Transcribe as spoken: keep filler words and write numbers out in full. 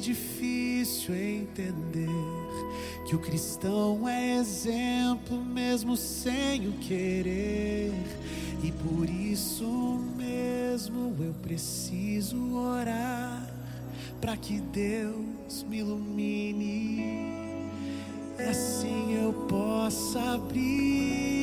difícil entender que o cristão é exemplo mesmo sem o querer. E por isso mesmo eu preciso orar para que Deus me ilumine, e assim eu possa abrir